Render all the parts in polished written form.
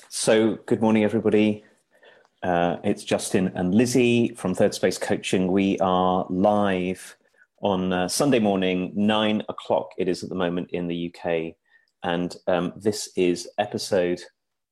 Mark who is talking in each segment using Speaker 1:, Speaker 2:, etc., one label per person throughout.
Speaker 1: So, good morning, everybody. It's Justin and Lizzie from Third Space Coaching. We are live on Sunday morning, 9 o'clock. It is at the moment in the UK. And this is episode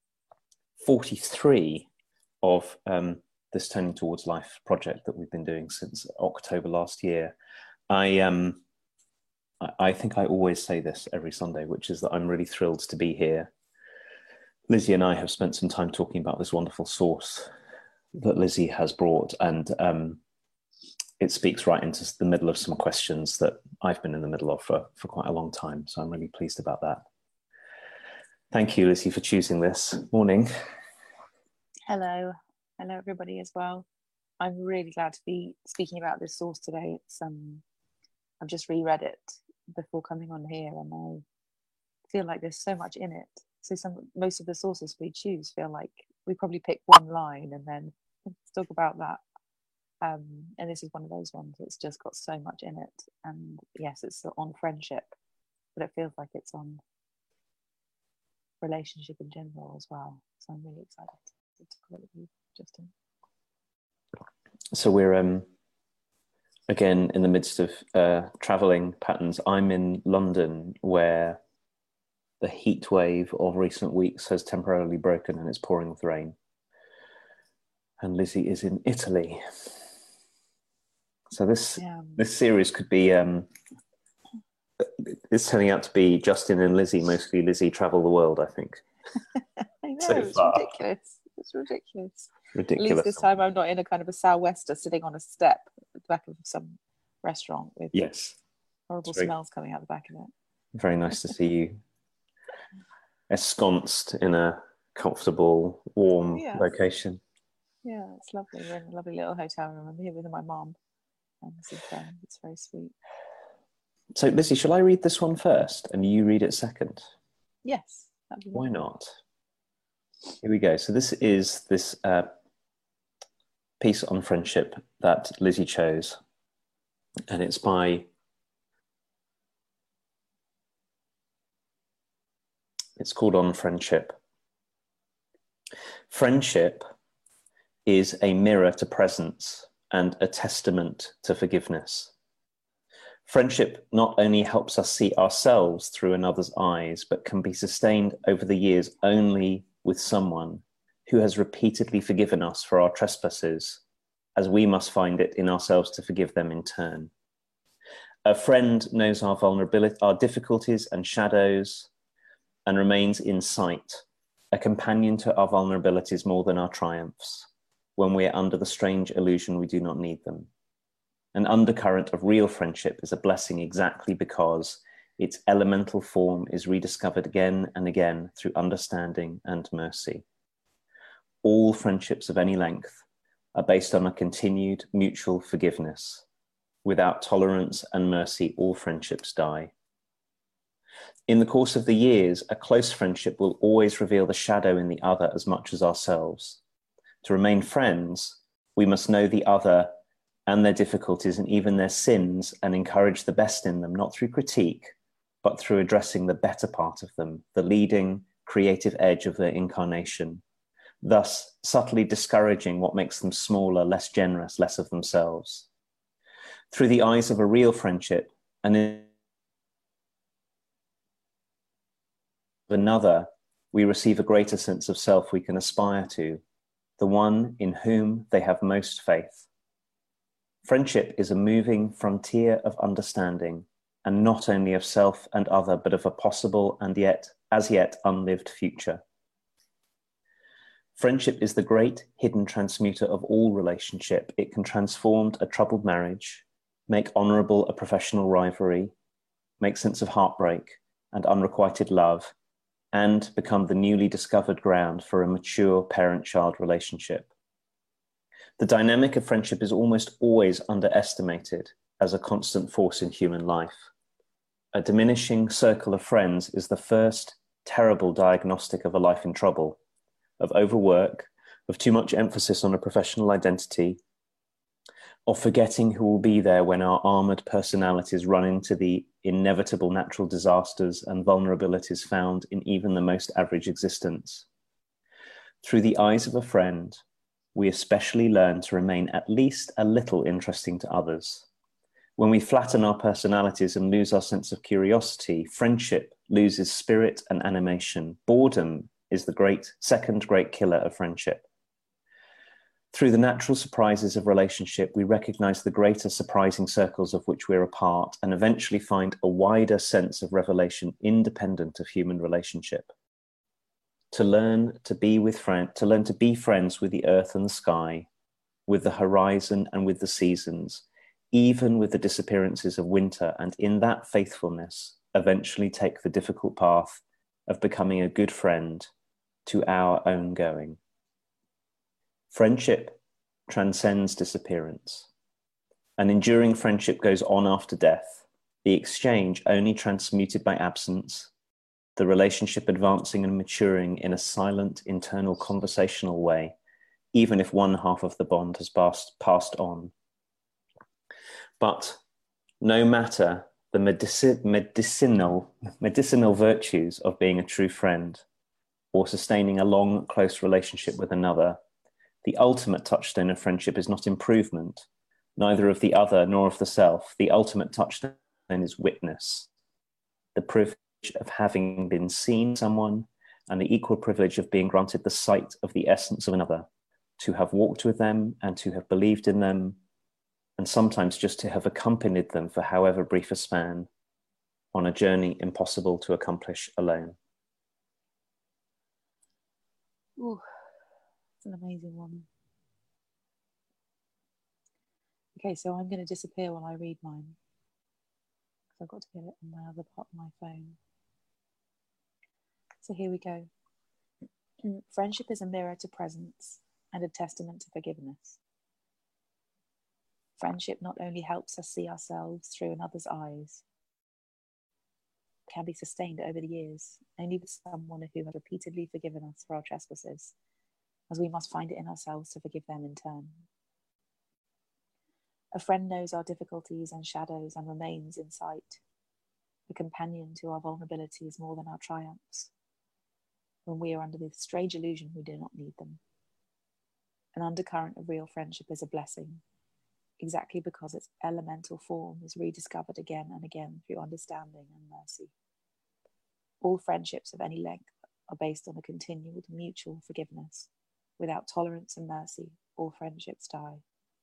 Speaker 1: 43 of this Turning Towards Life project that we've been doing since October last year. I think I always say this every Sunday, which is that I'm really thrilled to be here. Lizzie and I have spent some time talking about this wonderful source that Lizzie has brought, and it speaks right into the middle of some questions that I've been in the middle of for quite a long time. So I'm really pleased about that. Thank you, Lizzie, for choosing this morning.
Speaker 2: Hello everybody as well. I'm really glad to be speaking about this source today. It's I've just reread it before coming on here, and I feel like there's so much in it. So most of the sources we choose feel like we probably pick one line and then talk about that. And this is one of those ones that's just got so much in it. And yes, it's on friendship, but it feels like it's on relationship in general as well. So I'm really excited to talk with you, Justin.
Speaker 1: So we're again in the midst of traveling patterns. I'm in London, where the heat wave of recent weeks has temporarily broken and it's pouring with rain. And Lizzie is in Italy. So this series could be, it's turning out to be Justin and Lizzie, mostly Lizzie travel the world, I think.
Speaker 2: I know, it's ridiculous. It's ridiculous. At least this time I'm not in a kind of a sou'wester sitting on a step at the back of some restaurant with horrible smells coming out the back of it.
Speaker 1: Very nice to see you ensconced in a comfortable, warm location.
Speaker 2: Yeah, it's lovely. We're in a lovely little hotel room. I'm here with my mom. And it's very sweet.
Speaker 1: So, Lizzie, shall I read this one first and you read it second?
Speaker 2: Yes.
Speaker 1: Why not? Here we go. So this is this piece on friendship that Lizzie chose. And it's by... It's called On Friendship. Friendship is a mirror to presence and a testament to forgiveness. Friendship not only helps us see ourselves through another's eyes, but can be sustained over the years only with someone who has repeatedly forgiven us for our trespasses, as we must find it in ourselves to forgive them in turn. A friend knows our vulnerability, our difficulties and shadows, and remains in sight, a companion to our vulnerabilities more than our triumphs, when we are under the strange illusion we do not need them. An undercurrent of real friendship is a blessing exactly because its elemental form is rediscovered again and again through understanding and mercy. All friendships of any length are based on a continued mutual forgiveness. Without tolerance and mercy, all friendships die. In the course of the years, a close friendship will always reveal the shadow in the other as much as ourselves. To remain friends, we must know the other and their difficulties and even their sins, and encourage the best in them, not through critique, but through addressing the better part of them, the leading, creative edge of their incarnation, thus subtly discouraging what makes them smaller, less generous, less of themselves. Through the eyes of a real friendship, and in another, we receive a greater sense of self we can aspire to, the one in whom they have most faith. Friendship is a moving frontier of understanding, and not only of self and other, but of a possible and yet, as yet, unlived future. Friendship is the great hidden transmuter of all relationship. It can transform a troubled marriage, make honorable a professional rivalry, make sense of heartbreak and unrequited love, and become the newly discovered ground for a mature parent-child relationship. The dynamic of friendship is almost always underestimated as a constant force in human life. A diminishing circle of friends is the first terrible diagnostic of a life in trouble, of overwork, of too much emphasis on a professional identity, of forgetting who will be there when our armored personalities run into the inevitable natural disasters and vulnerabilities found in even the most average existence. Through the eyes of a friend, we especially learn to remain at least a little interesting to others. When we flatten our personalities and lose our sense of curiosity, friendship loses spirit and animation. Boredom is the second great killer of friendship. Through the natural surprises of relationship, we recognize the greater surprising circles of which we're a part and eventually find a wider sense of revelation independent of human relationship. To learn to be friends with the earth and the sky, with the horizon and with the seasons, even with the disappearances of winter, and in that faithfulness, eventually take the difficult path of becoming a good friend to our own going. Friendship transcends disappearance. An enduring friendship goes on after death, the exchange only transmuted by absence, the relationship advancing and maturing in a silent, internal, conversational way, even if one half of the bond has passed on. But no matter the medicinal virtues of being a true friend or sustaining a long, close relationship with another, the ultimate touchstone of friendship is not improvement, neither of the other nor of the self. The ultimate touchstone is witness, the privilege of having been seen someone, and the equal privilege of being granted the sight of the essence of another, to have walked with them and to have believed in them, and sometimes just to have accompanied them for however brief a span on a journey impossible to accomplish alone.
Speaker 2: Ooh, it's an amazing one. Okay, so I'm going to disappear while I read mine, because I've got to get it on my other part of my phone. So here we go. Friendship is a mirror to presence and a testament to forgiveness. Friendship not only helps us see ourselves through another's eyes, can be sustained over the years only with someone who has repeatedly forgiven us for our trespasses, as we must find it in ourselves to forgive them in turn. A friend knows our difficulties and shadows and remains in sight, a companion to our vulnerabilities more than our triumphs. When we are under the strange illusion we do not need them. An undercurrent of real friendship is a blessing, exactly because its elemental form is rediscovered again and again through understanding and mercy. All friendships of any length are based on a continual mutual forgiveness. Without tolerance and mercy, all friendships die.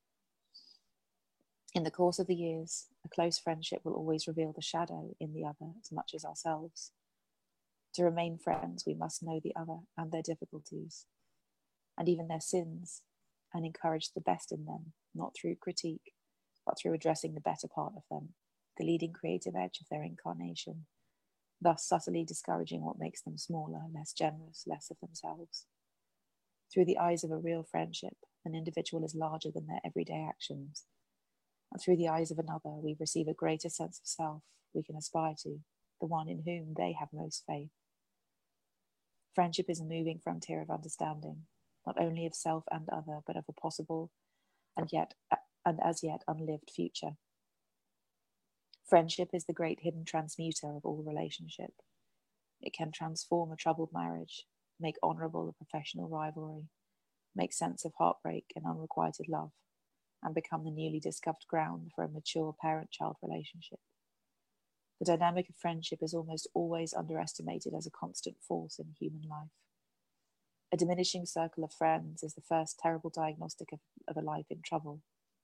Speaker 2: In the course of the years, a close friendship will always reveal the shadow in the other as much as ourselves. To remain friends, we must know the other and their difficulties, and even their sins, and encourage the best in them, not through critique, but through addressing the better part of them, the leading creative edge of their incarnation, thus subtly discouraging what makes them smaller, less generous, less of themselves. Through the eyes of a real friendship, an individual is larger than their everyday actions, and through the eyes of another, we receive a greater sense of self we can aspire to, the one in whom they have most faith. Friendship is a moving frontier of understanding, not only of self and other, but of a possible and as yet unlived future. Friendship is the great hidden transmuter of all relationship. It can transform a troubled marriage, make honorable a professional rivalry, make sense of heartbreak and unrequited love, and become the newly discovered ground for a mature parent-child relationship. The dynamic of friendship is almost always underestimated as a constant force in human life. A diminishing circle of friends is the first terrible diagnostic of a life in trouble.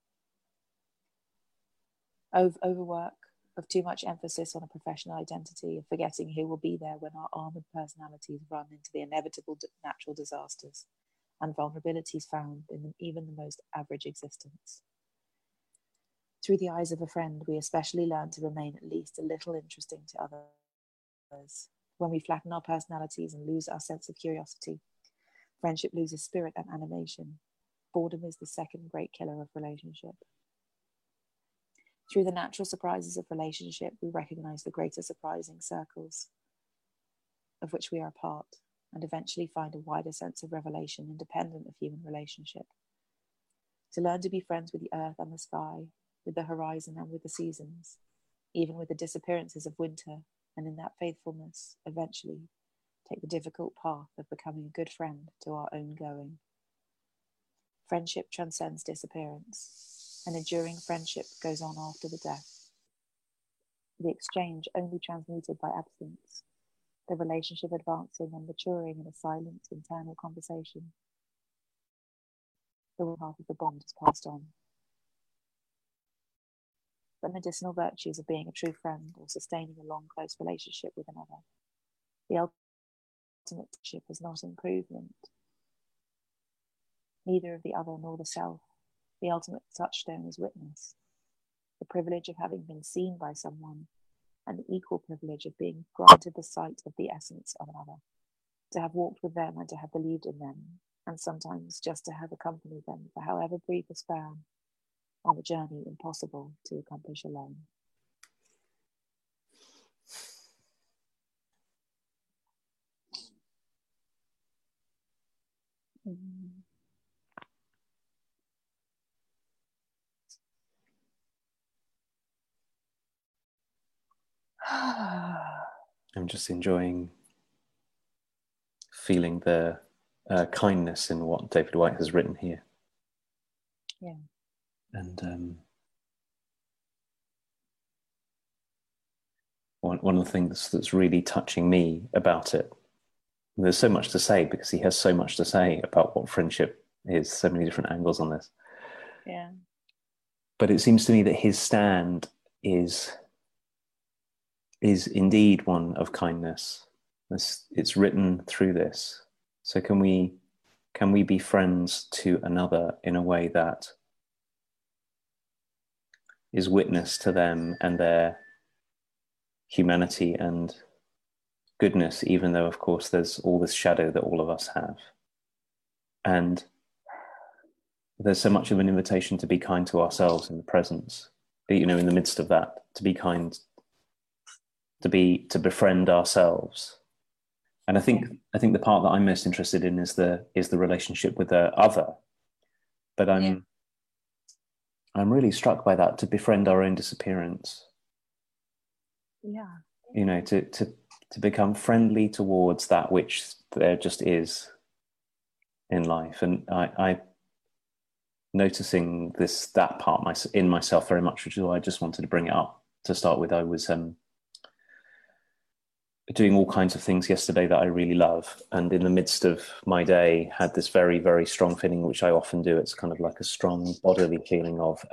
Speaker 2: Overwork, of too much emphasis on a professional identity, of forgetting who will be there when our armoured personalities run into the inevitable natural disasters and vulnerabilities found in even the most average existence. Through the eyes of a friend, we especially learn to remain at least a little interesting to others. When we flatten our personalities and lose our sense of curiosity, friendship loses spirit and animation. Boredom is the second great killer of relationship. Through the natural surprises of relationship, we recognize the greater surprising circles of which we are a part, and eventually find a wider sense of revelation independent of human relationship. To learn to be friends with the earth and the sky, with the horizon and with the seasons, even with the disappearances of winter, and in that faithfulness, eventually, take the difficult path of becoming a good friend to our own going. Friendship transcends disappearance. An enduring friendship goes on after the death. The exchange only transmuted by absence, the relationship advancing and maturing in a silent internal conversation. The one half of the bond is passed on. The medicinal virtues of being a true friend or sustaining a long, close relationship with another. The ultimate friendship is not improvement, neither of the other nor the self. The ultimate touchstone is witness, the privilege of having been seen by someone, and the equal privilege of being granted the sight of the essence of another, to have walked with them and to have believed in them, and sometimes just to have accompanied them for however brief a span on a journey impossible to accomplish alone.
Speaker 1: I'm just enjoying feeling the kindness in what David Whyte has written here.
Speaker 2: Yeah.
Speaker 1: And one of the things that's really touching me about it, and there's so much to say because he has so much to say about what friendship is, so many different angles on this.
Speaker 2: Yeah.
Speaker 1: But it seems to me that his stand is indeed one of kindness. It's written through this. So can we be friends to another in a way that is witness to them and their humanity and goodness, even though, of course, there's all this shadow that all of us have. And there's so much of an invitation to be kind to ourselves in the presence, in the midst of that, to be kind, to befriend ourselves. And I think the part that I'm most interested in is the relationship with the other. But I'm really struck by that, to befriend our own disappearance.
Speaker 2: Yeah.
Speaker 1: To become friendly towards that which there just is in life. And I noticing that part in myself very much, which is why I just wanted to bring it up to start with. I was doing all kinds of things yesterday that I really love, and in the midst of my day had this very, very strong feeling, which I often do. It's kind of like a strong bodily feeling of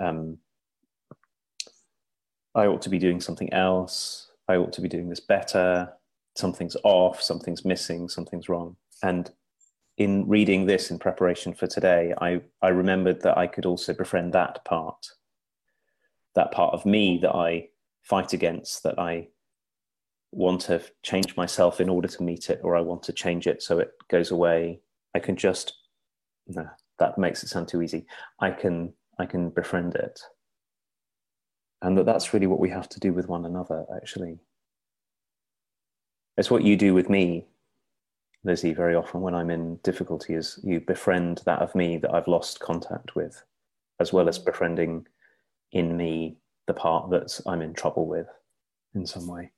Speaker 1: I ought to be doing something else, I ought to be doing this better, something's off, something's missing, something's wrong. And in reading this in preparation for today, I remembered that I could also befriend that part of me that I fight against, that I want to change myself in order to meet it, or I want to change it so it goes away. I can just, no, that makes it sound too easy. I can befriend it. And that's really what we have to do with one another, actually. It's what you do with me, Lizzie, very often when I'm in difficulty, is you befriend that of me that I've lost contact with, as well as befriending in me the part that I'm in trouble with in some way.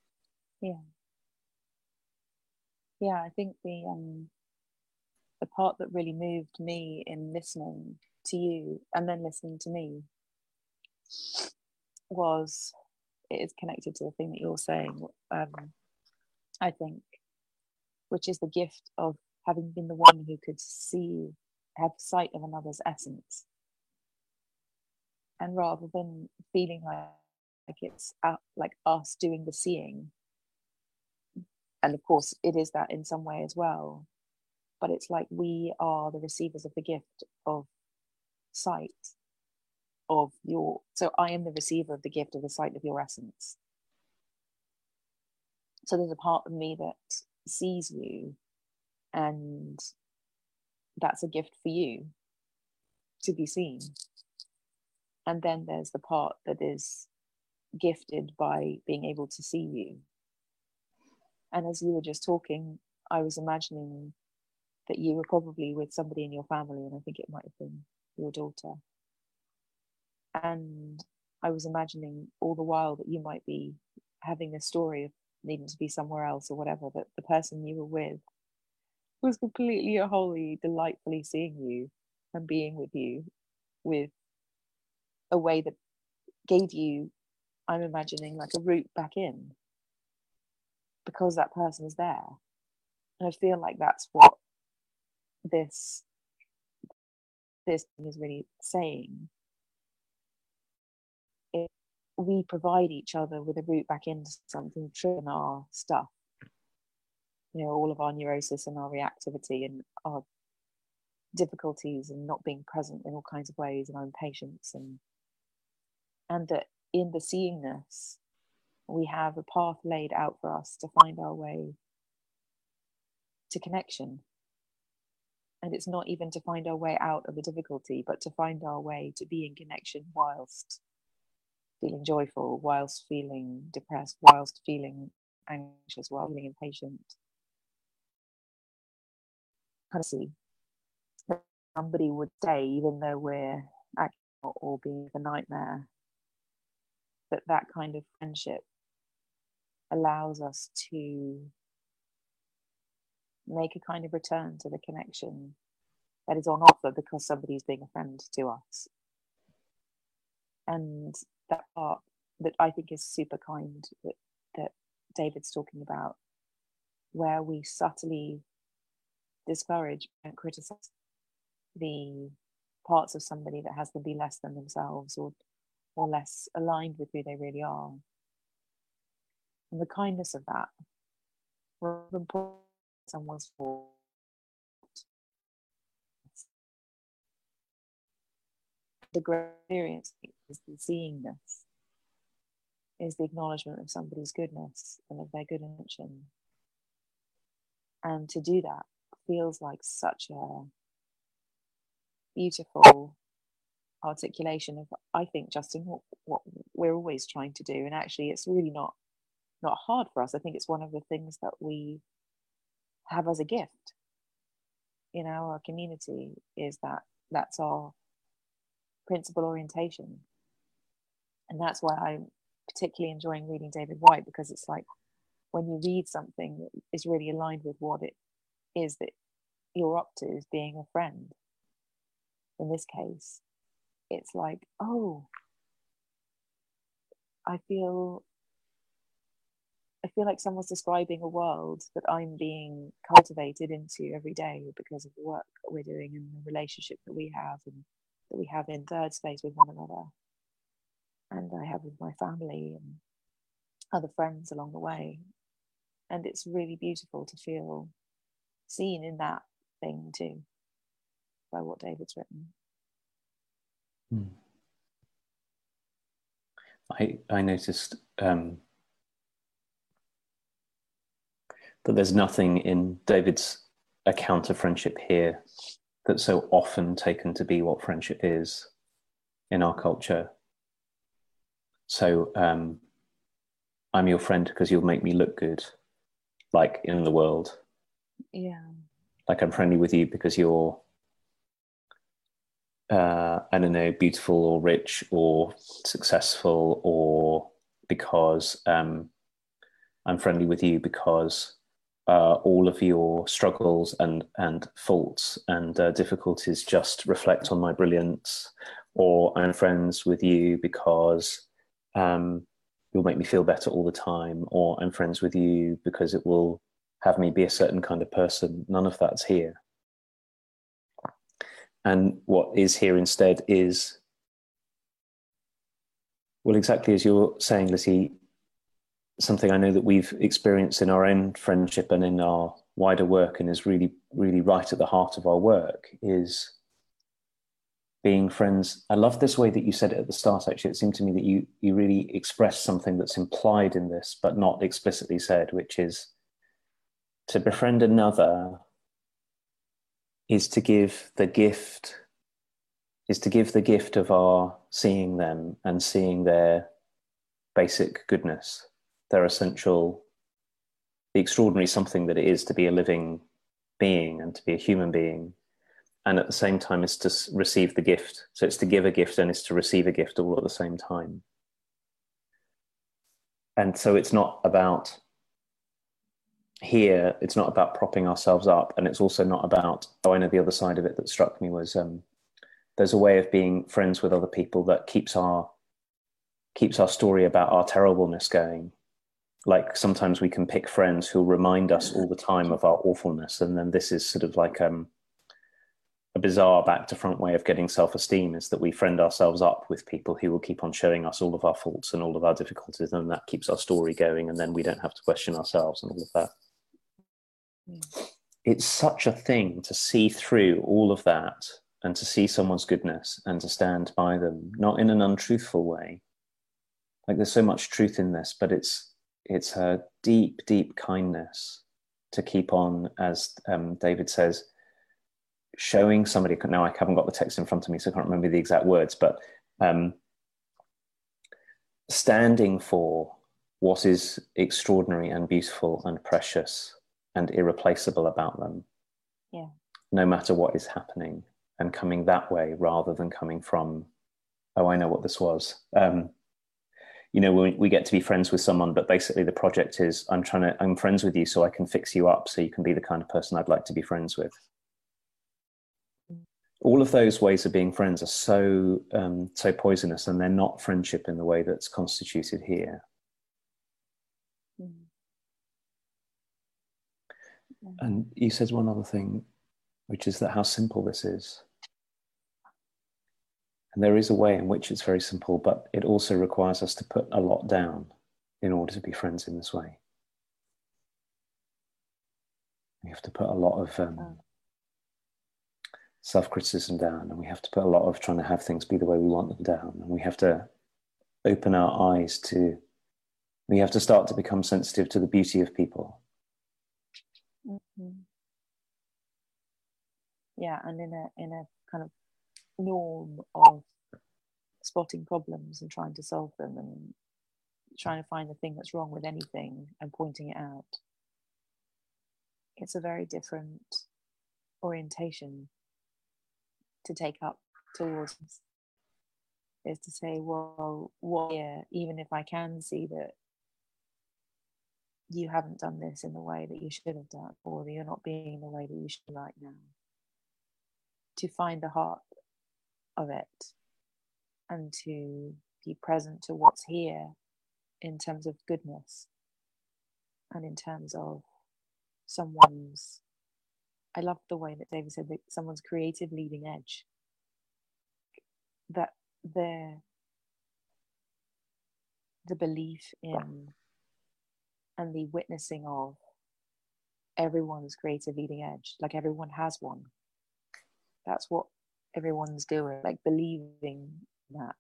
Speaker 2: Yeah, I think the part that really moved me in listening to you and then listening to me it is connected to the thing that you're saying, I think, which is the gift of having been the one who could have sight of another's essence. And rather than feeling like it's like us doing the seeing, and of course it is that in some way as well, but it's like we are the receivers of the gift of sight of your, so I am the receiver of the gift of the sight of your essence. So there's a part of me that sees you, and that's a gift for you to be seen. And then there's the part that is gifted by being able to see you. And as you were just talking, I was imagining that you were probably with somebody in your family, and I think it might have been your daughter. And I was imagining all the while that you might be having a story of needing to be somewhere else or whatever, that the person you were with was completely and wholly delightfully seeing you and being with you with a way that gave you, I'm imagining, like a route back in, because that person is there. And I feel like that's what this thing is really saying. We provide each other with a route back into something true in our stuff, you know, all of our neurosis and our reactivity and our difficulties and not being present in all kinds of ways, and our impatience, and that in the seeingness we have a path laid out for us to find our way to connection. And it's not even to find our way out of the difficulty, but to find our way to be in connection whilst feeling joyful, whilst feeling depressed, whilst feeling anxious, while feeling impatient. Kind of see that somebody would say, even though we're acting or being the nightmare, that kind of friendship allows us to make a kind of return to the connection that is on offer because somebody's being a friend to us. And that part that I think is super kind that David's talking about, where we subtly discourage and criticize the parts of somebody that has them be less than themselves or less aligned with who they really are. And the kindness of that, rather than putting someone's fault, the great experience is the seeingness, is the acknowledgement of somebody's goodness and of their good intention. And to do that feels like such a beautiful articulation of, I think, Justin, what we're always trying to do. And actually it's really not hard for us. I think it's one of the things that we have as a gift in our community, is that's our principal orientation. And that's why I'm particularly enjoying reading David Whyte, because it's like when you read something that is really aligned with what it is that you're up to, is being a friend. In this case, it's like, oh, I feel like someone's describing a world that I'm being cultivated into every day because of the work that we're doing and the relationship that we have, and that we have in third space with one another, and I have with my family and other friends along the way. And it's really beautiful to feel seen in that thing too, by what David's written.
Speaker 1: I noticed that there's nothing in David's account of friendship here that's so often taken to be what friendship is in our culture. So I'm your friend because you'll make me look good, like in the world.
Speaker 2: Yeah.
Speaker 1: Like I'm friendly with you because you're, I don't know, beautiful or rich or successful, or because I'm friendly with you because all of your struggles and faults and difficulties just reflect on my brilliance, or I'm friends with you because you'll make me feel better all the time, or I'm friends with you because it will have me be a certain kind of person. None of that's here. And what is here instead is, well, exactly as you're saying, Lizzie, something I know that we've experienced in our own friendship and in our wider work, and is really, really right at the heart of our work, is being friends. I love this way that you said it at the start, actually. It seemed to me that you really expressed something that's implied in this, but not explicitly said, which is to befriend another is to give the gift of our seeing them and seeing their basic goodness, their essential, the extraordinary something that it is to be a living being and to be a human being. And at the same time is to receive the gift. So it's to give a gift and it's to receive a gift all at the same time. And so it's not about here it's not about propping ourselves up, and it's also not about, I know the other side of it that struck me was there's a way of being friends with other people that keeps our story about our terribleness going. Like sometimes we can pick friends who remind us all the time of our awfulness, and then this is sort of like a bizarre back to front way of getting self-esteem, is that we friend ourselves up with people who will keep on showing us all of our faults and all of our difficulties, and that keeps our story going, and then we don't have to question ourselves and all of that. It's such a thing to see through all of that and to see someone's goodness and to stand by them, not in an untruthful way. Like there's so much truth in this, but it's a deep, deep kindness to keep on, as David says, showing somebody. Now I haven't got the text in front of me, so I can't remember the exact words, but standing for what is extraordinary and beautiful and precious and irreplaceable about them, no matter what is happening, and coming that way rather than coming from, oh, I know what this was. You know, we get to be friends with someone, but basically the project is, I'm friends with you so I can fix you up so you can be the kind of person I'd like to be friends with. All of those ways of being friends are so poisonous, and they're not friendship in the way that's constituted here. And you said one other thing, which is that how simple this is. And there is a way in which it's very simple, but it also requires us to put a lot down in order to be friends in this way. We have to put a lot of self-criticism down, and we have to put a lot of trying to have things be the way we want them down, and we have to open our eyes to, we have to start to become sensitive to the beauty of people.
Speaker 2: Yeah, and in a kind of norm of spotting problems and trying to solve them and trying to find the thing that's wrong with anything and pointing it out. It's a very different orientation to take up towards this, is to say, well, even if I can see that you haven't done this in the way that you should have done, or that you're not being the way that you should right now, to find the heart of it and to be present to what's here in terms of goodness and in terms of someone's, I love the way that David said that someone's creative leading edge, that the belief in and the witnessing of everyone's creative leading edge, like everyone has one. That's what everyone's doing, like believing that.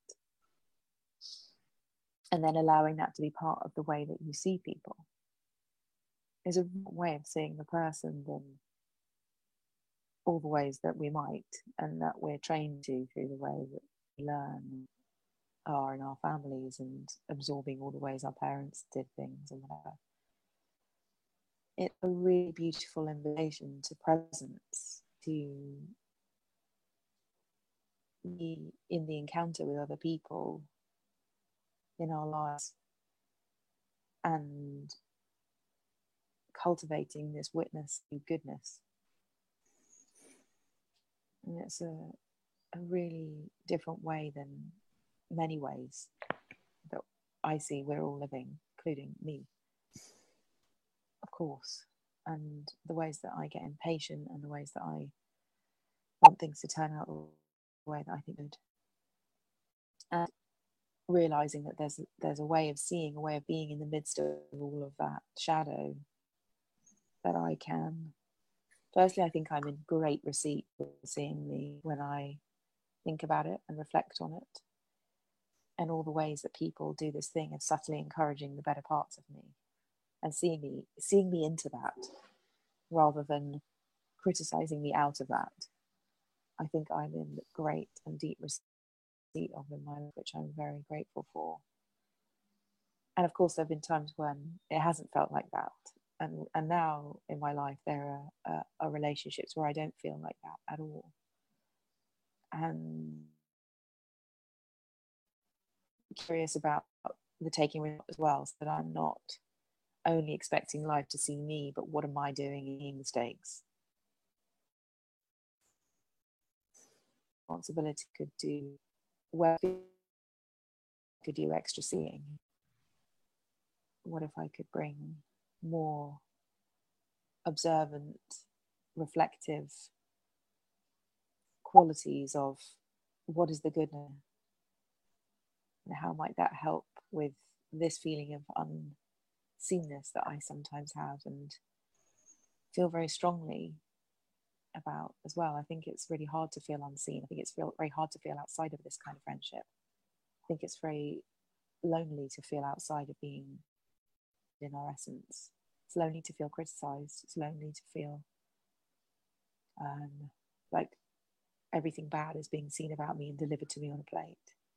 Speaker 2: And then allowing that to be part of the way that you see people is a way of seeing the person than all the ways that we might and that we're trained to through the way that we learn are in our families and absorbing all the ways our parents did things and whatever. It's a really beautiful invitation to presence, to be in the encounter with other people in our lives and cultivating this witness to goodness. And it's a really different way than many ways that I see we're all living, including me, of course. And the ways that I get impatient and the ways that I want things to turn out the way that I think would. And realizing that there's a way of seeing, a way of being in the midst of all of that shadow, that I can. Firstly, I think I'm in great receipt for seeing me when I think about it and reflect on it, and all the ways that people do this thing of subtly encouraging the better parts of me and seeing me into that rather than criticizing me out of that. I think I'm in great and deep receipt of in my life, which I'm very grateful for. And of course, there have been times when it hasn't felt like that. And now in my life, there are relationships where I don't feel like that at all. And I'm curious about the taking as well, so that I'm not only expecting life to see me, but what am I doing in any mistakes? Responsibility could do, where could do extra seeing. What if I could bring more observant, reflective qualities of what is the goodness, and how might that help with this feeling of unseeness that I sometimes have and feel very strongly about as well. I think it's really hard to feel unseen. I think it's very hard to feel outside of this kind of friendship. I think it's very lonely to feel outside of being in our essence. It's lonely to feel criticized. It's lonely to feel like everything bad is being seen about me and delivered to me on a plate.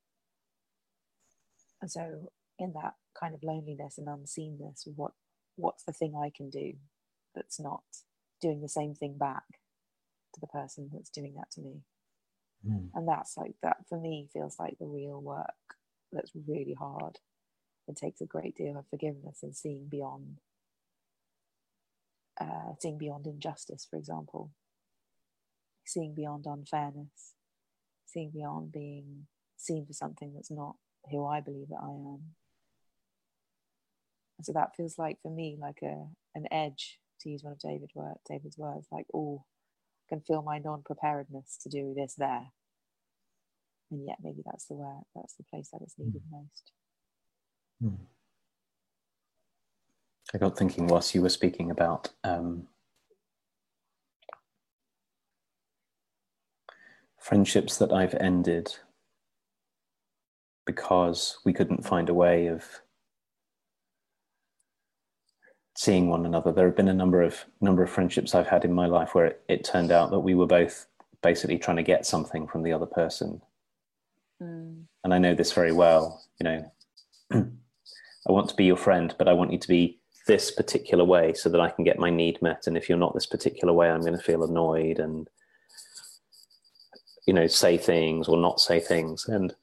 Speaker 2: And so in that kind of loneliness and unseenness, what's the thing I can do that's not doing the same thing back to the person that's doing that to me? And that's like, that for me feels like the real work that's really hard. It takes a great deal of forgiveness and seeing beyond injustice, for example, seeing beyond unfairness, seeing beyond being seen for something that's not who I believe that I am. And so that feels like, for me, like an edge, to use one of David's words, like, oh, I can feel my non-preparedness to do this there. And yet maybe that's the place that it's needed most.
Speaker 1: I got thinking whilst you were speaking about friendships that I've ended because we couldn't find a way of seeing one another. There have been a number of friendships I've had in my life where it turned out that we were both basically trying to get something from the other person. And I know this very well, you know. I want to be your friend, but I want you to be this particular way so that I can get my need met. And if you're not this particular way, I'm going to feel annoyed and, you know, say things or not say things. And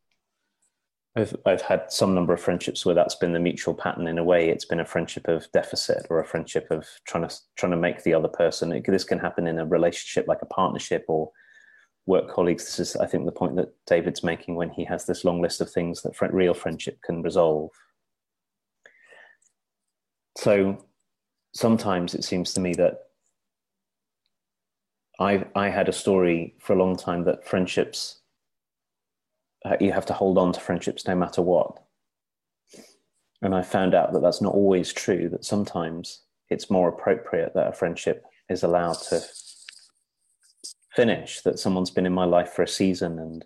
Speaker 1: I've had some number of friendships where that's been the mutual pattern. In a way, it's been a friendship of deficit or a friendship of trying to make the other person. This can happen in a relationship like a partnership or work colleagues. This is, I think, the point that David's making when he has this long list of things that real friendship can resolve. So sometimes it seems to me that I had a story for a long time that friendships, you have to hold on to friendships no matter what. And I found out that that's not always true, that sometimes it's more appropriate that a friendship is allowed to finish, that someone's been in my life for a season.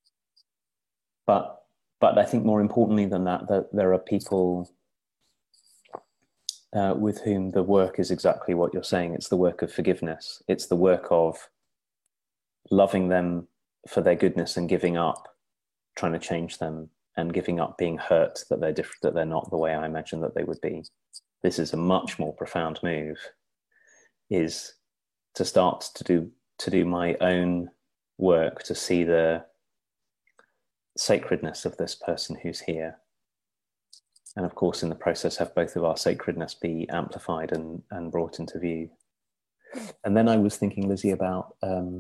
Speaker 1: But I think more importantly than that, that there are people with whom the work is exactly what you're saying. It's the work of forgiveness. It's the work of loving them for their goodness and giving up trying to change them and giving up being hurt that they're different, that they're not the way I imagine that they would be. This is a much more profound move, is to start to do my own work, to see the sacredness of this person who's here. And of course, in the process, have both of our sacredness be amplified and brought into view. And then I was thinking, Lizzie, about,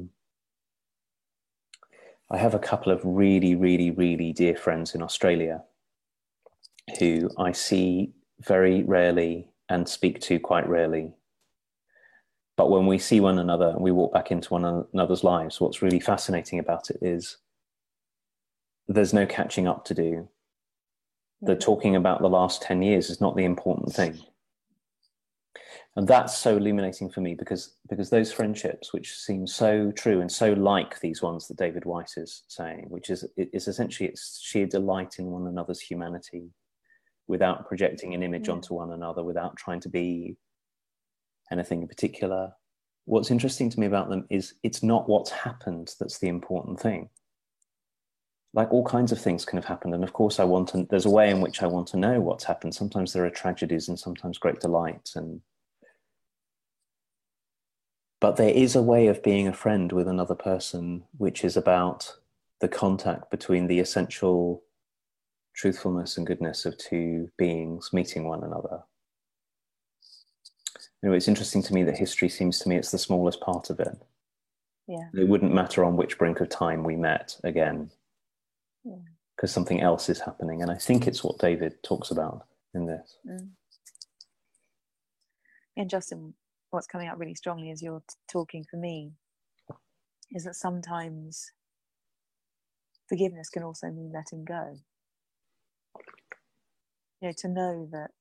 Speaker 1: I have a couple of really, really, really dear friends in Australia who I see very rarely and speak to quite rarely. But when we see one another and we walk back into one another's lives, what's really fascinating about it is there's no catching up to do. The talking about the last 10 years is not the important thing. And that's so illuminating for me because those friendships, which seem so true and so like these ones that David Weiss is saying, which is essentially it's sheer delight in one another's humanity without projecting an image onto one another, without trying to be anything in particular. What's interesting to me about them is it's not what's happened that's the important thing. Like all kinds of things can have happened. And of course there's a way in which I want to know what's happened. Sometimes there are tragedies and sometimes great delights. But there is a way of being a friend with another person, which is about the contact between the essential truthfulness and goodness of two beings meeting one another. It's interesting to me that history seems to me it's the smallest part of it.
Speaker 2: Yeah.
Speaker 1: It wouldn't matter on which brink of time we met again, because something else is happening. And I think it's what David talks about in this.
Speaker 2: And Justin, what's coming up really strongly as you're talking for me is that sometimes forgiveness can also mean letting go. To know that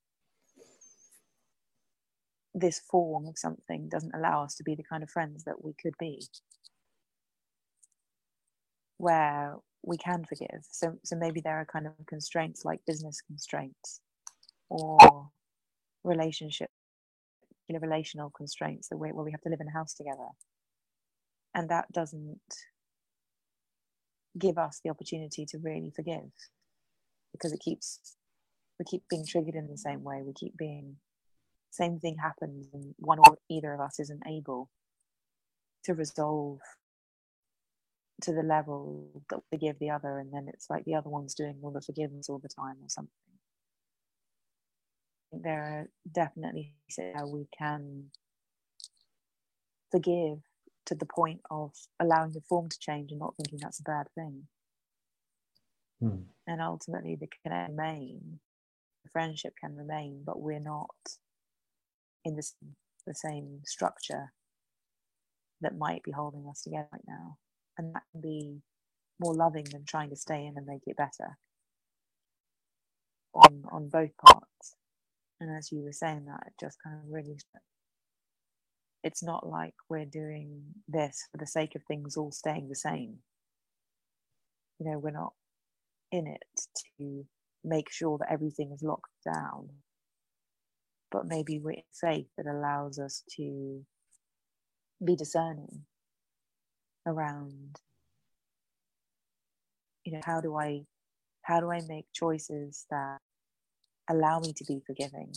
Speaker 2: this form of something doesn't allow us to be the kind of friends that we could be, where we can forgive. So maybe there are kind of constraints like business constraints or relational constraints where we have to live in a house together, and that doesn't give us the opportunity to really forgive, because we keep being triggered in the same way. We keep being, same thing happens and one or either of us isn't able to resolve to the level that we forgive the other, and then it's like the other one's doing all the forgiveness all the time or something. There are definitely how we can forgive to the point of allowing the form to change and not thinking that's a bad thing. And ultimately the friendship can remain, but we're not in the same structure that might be holding us together right now. And that can be more loving than trying to stay in and make it better on both parts. And as you were saying that, it just kind of really, it's not like we're doing this for the sake of things all staying the same. We're not in it to make sure that everything is locked down, but maybe we're in faith that allows us to be discerning around, how do I make choices that allow me to be forgiving,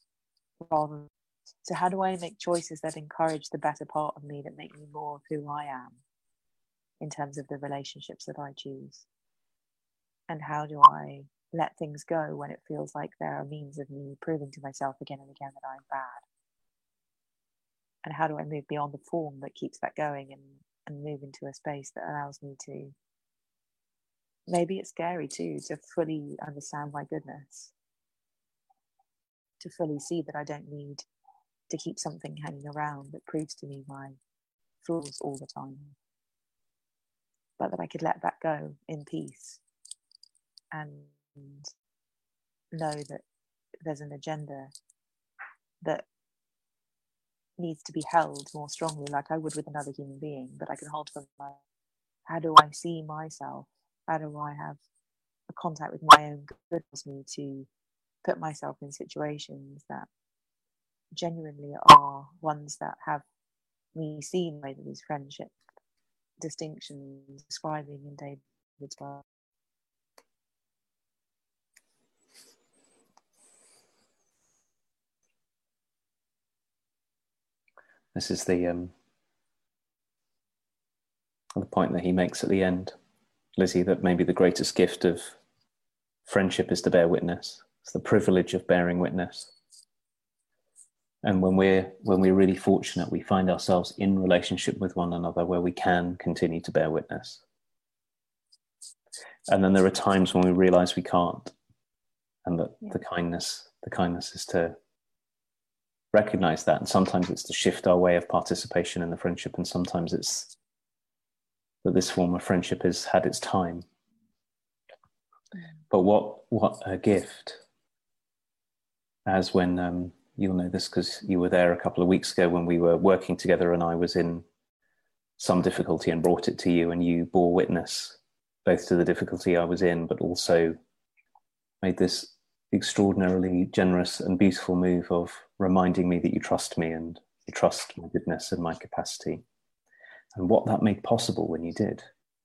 Speaker 2: so how do I make choices that encourage the better part of me, that make me more of who I am in terms of the relationships that I choose? And how do I let things go when it feels like there are means of me proving to myself again and again that I'm bad? And how do I move beyond the form that keeps that going and move into a space that allows me to, maybe it's scary too, to fully understand my goodness, to fully see that I don't need to keep something hanging around that proves to me my flaws all the time, but that I could let that go in peace and know that there's an agenda that needs to be held more strongly, like I would with another human being, but I can hold for my, how do I see myself? How do I have a contact with my own goodness, me to put myself in situations that genuinely are ones that have me seen by these friendship distinctions describing in David's book.
Speaker 1: This is the point that he makes at the end, Lizzie, that maybe the greatest gift of friendship is to bear witness. It's the privilege of bearing witness. And when we're really fortunate, we find ourselves in relationship with one another where we can continue to bear witness. And then there are times when we realize we can't, and that the kindness is to recognize that. And sometimes it's to shift our way of participation in the friendship, and sometimes it's that this form of friendship has had its time. But what a gift, as when you'll know this because you were there a couple of weeks ago when we were working together and I was in some difficulty and brought it to you, and you bore witness both to the difficulty I was in, but also made this extraordinarily generous and beautiful move of reminding me that you trust me and you trust my goodness and my capacity, and what that made possible when you did.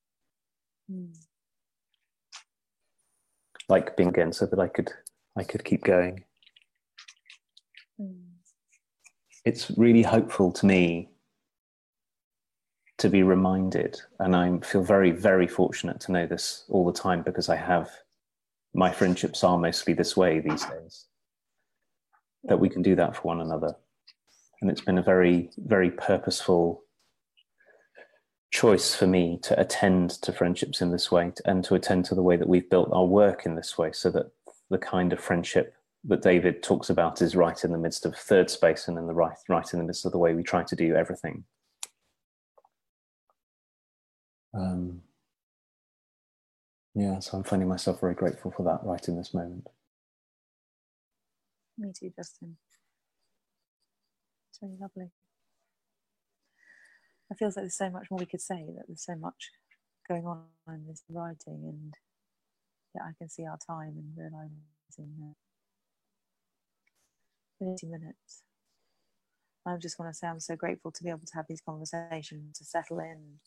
Speaker 1: Like being again, so that I could keep going. It's really hopeful to me to be reminded, and I feel very, very fortunate to know this all the time, because my friendships are mostly this way these days, that we can do that for one another. And it's been a very, very purposeful choice for me to attend to friendships in this way, and to attend to the way that we've built our work in this way, so that the kind of friendship that David talks about is right in the midst of third space, and in the right in the midst of the way we try to do everything. Yeah, so I'm finding myself very grateful for that right in this moment.
Speaker 2: Me too, Justin. It's really lovely. It feels like there's so much more we could say, that there's so much going on in this writing, and yeah, I can see our time and realising 30 minutes. I just want to say I'm so grateful to be able to have these conversations, to settle in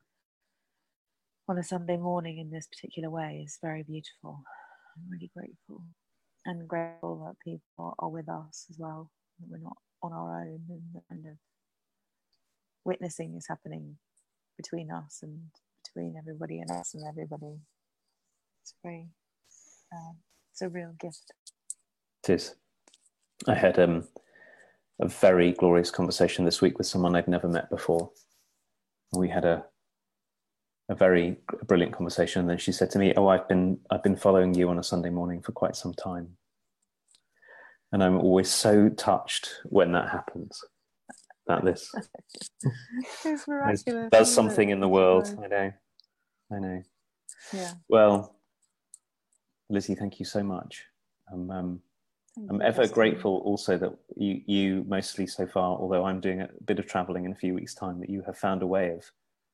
Speaker 2: on a Sunday morning in this particular way is very beautiful. I'm really grateful, and grateful that people are with us as well, that we're not on our own, and the kind of witnessing is happening between us and between everybody and us and everybody. It's very, it's a real gift.
Speaker 1: It is. I had a very glorious conversation this week with someone I'd never met before. We had a very brilliant conversation, and then she said to me, "Oh, I've been following you on a Sunday morning for quite some time." And I'm always so touched when that happens. That this
Speaker 2: it's miraculous,
Speaker 1: does something in the world. I know.
Speaker 2: Yeah.
Speaker 1: Well, Lizzie, thank you so much. I'm ever grateful also that you mostly so far, although I'm doing a bit of traveling in a few weeks' time, that you have found a way of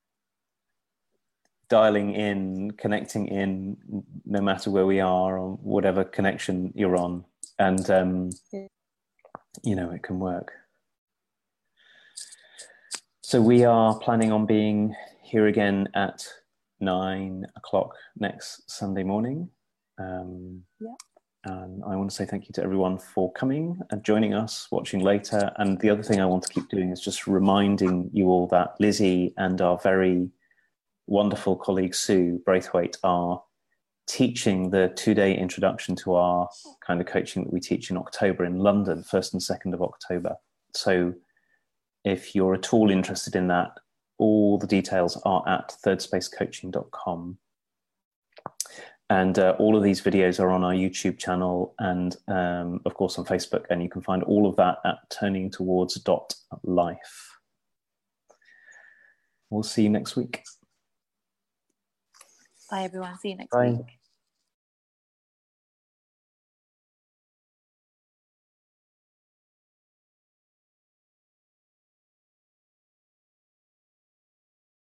Speaker 1: dialing in, connecting in, no matter where we are or whatever connection you're on, and it can work. So we are planning on being here again at 9 o'clock next Sunday morning. And I want to say thank you to everyone for coming and joining us, watching later. And the other thing I want to keep doing is just reminding you all that Lizzie and our very wonderful colleague Sue Braithwaite are teaching the 2-day introduction to our kind of coaching that we teach in October in London, 1st and 2nd of October. So if you're at all interested in that, all the details are at thirdspacecoaching.com. And all of these videos are on our YouTube channel and, of course, on Facebook. And you can find all of that at turningtowards.life. We'll see you next week.
Speaker 2: Bye, everyone. See you next
Speaker 1: Bye.
Speaker 2: week.